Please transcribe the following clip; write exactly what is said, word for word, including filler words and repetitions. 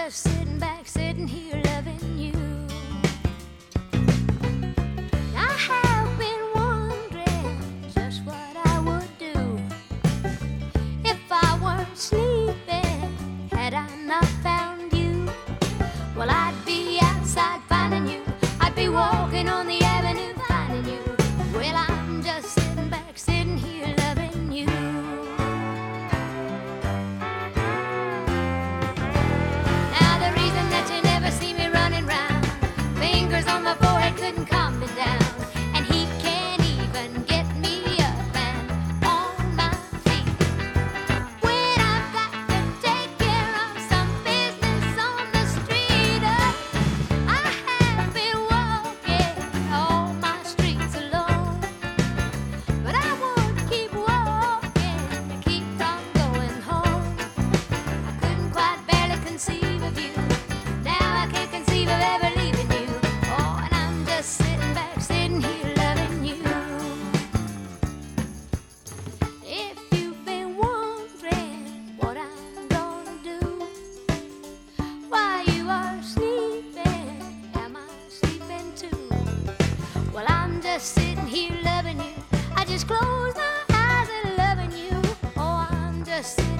just sitting back, sitting here loving you. I have been wondering just what I would do if I weren't sleeping, had I not found you. Well, I'd be outside finding you, I'd be walking on the avenue finding you. Well, I'm just sitting back, sitting here loving you. Now the reason that you never see me running round, fingers on my forehead couldn't calm me down, and he can't even get me up and on my feet. When I've got to take care of some business on the street, uh, I have been walking all my streets alone, but I would keep walking to keep from going home. I couldn't quite barely conceive of you, now I can't conceive of ever leaving you. Oh, and I'm just sitting back, sitting here loving you. If you've been wondering what I'm gonna do while you are sleeping, am I sleeping too? Well, I'm just sitting here loving you. I just close my eyes and loving you. Oh, I'm just sitting